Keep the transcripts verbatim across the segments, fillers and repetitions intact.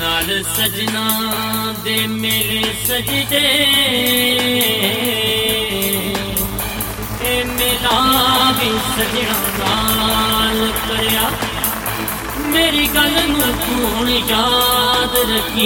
नाल सजना दे मेरे सजदे ए मेरा भी सजना नाल करया मेरी गल नूं तूं याद रखी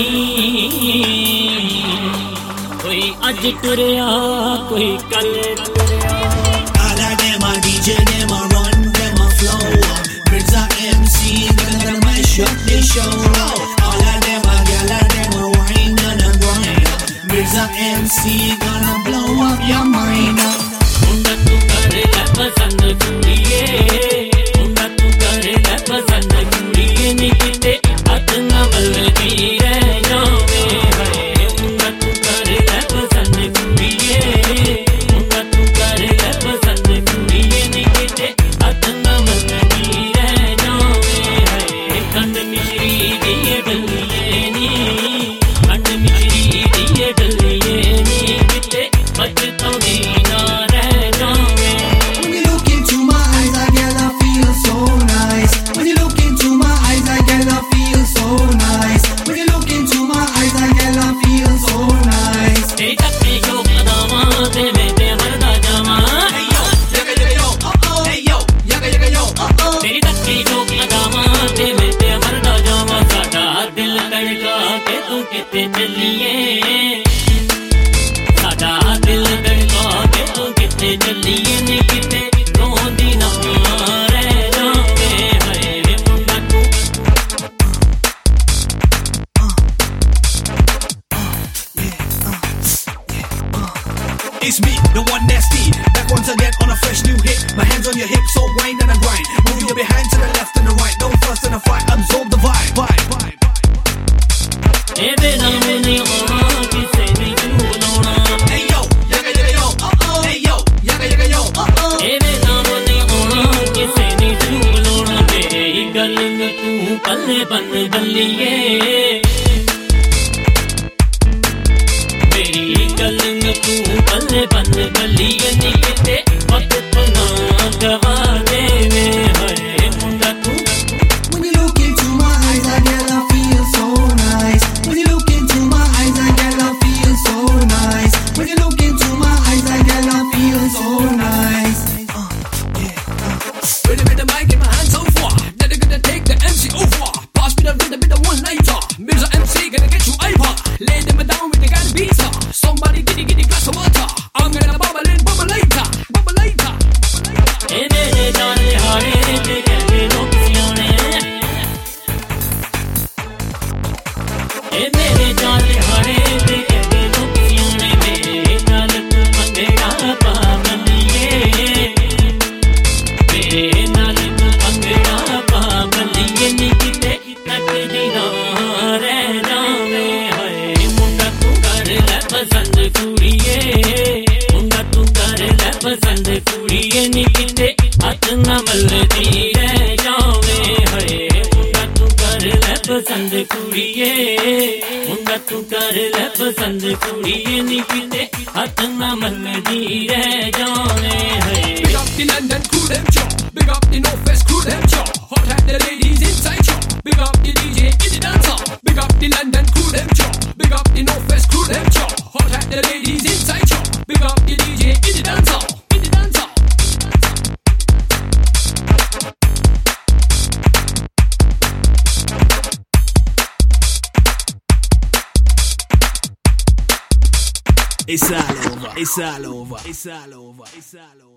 कोई अज टुरया कोई कल टुरया All of them a D J, them a run, them a flow. Birds a M C, gonna mash up the show. All of them a gyal, them a wine and a grind. Birds a M C, gonna blow up your mind. मुंडा तू करे ले पसंद कुड़िए मुंडा तू करे ले पसंद कुड़िए नी किते हथ ना बलदी रह जावे है मुंडा तू करे ले पसंद कुड़िए मुंडा तू करे ले पसंद कुड़िए नी किते हथ ना बलदी रह जावे है खंड मिश्री दिए डलिए नी खंड मिश्री दिए डलिए नी किते बचतौनी ना When you look into my eyes, I get I feel so nice. When you look into my eyes, I get I feel so nice. When you look into my eyes, I get I feel so nice. Hey, takki jo kadama te me te marda jama. Hey yo, yaga yaga yo, uh oh. Hey yo, yaga yaga yo, uh oh. Teri takki jo kadama te me te marda jama. Sada dil धड़का के तू किते चलिए sada dil धड़का के तू किते चलिए नी किते रोंदी ना रह जावे हाय मुंडा तू It's me, the one nasty. Back once again on a fresh new hit. My hands on your hips, so wind and I grind. Move your behind to the left and the right. Don't fuss in a fight, absorb the vibe. Vibe, vibe. ए बेना में नहीं होना किसे नहीं भूलना Hey yo, yaga yaga yo, uh oh. Hey yo, yaga yaga yo, uh oh. ए बेना में नहीं होना किसे नहीं भूलना मेरी गल में तू पल्ले बन गलिए मेरी गल में तू पल्ले बन गलिए नी किते वक्त ना गवा दे वे हाय मुंडा तू When you look into my eyes, I get I feel so nice. When you look into my eyes, I get I feel so nice. When you look into my eyes, I get I feel so nice. Uh, yeah, uh. With a bit of mic in my hands so far, then they're gonna take the M C over. Pass me the rhythm, bit of one nighter. Mirza M C gonna get you hyper. Lay them down with the guy beater. Somebody get it, get it, glass of water. I'm gonna bubble in, bubble later, bubble later. ए मेरे जान हारे ते कहते लोग सियाने ए मेरे जान हारे ते कहते लोग सियाने मेरे नाल तू अंगड़ा पा बलिए मेरे नाल तू अंगड़ा पा बलिए नी किते तकदी ना रह जावे हाय मुंडा तू कर ले पसंद कुड़िए मुंडा तू कर ले पसंद कुड़िए नी किते हथ ना मलदी रह जावे हाय मुंडा तू कर ले पसंद कुड़िए मुंडा तू कर ले पसंद कुड़िए नी किते हथ ना मलदी रह जावे हाय Big up the London crew, them jaw. Big up the North West crew, them jaw. Hot hat the ladies inside jaw. Big up the D J in the dancer. Big up the London crew, them jaw. Big up the North West crew, them jaw. Hot hat the ladies inside jaw. Big up the D J in the dancer. In the dancer. It's all over. It's all over. It's all over. It's all over.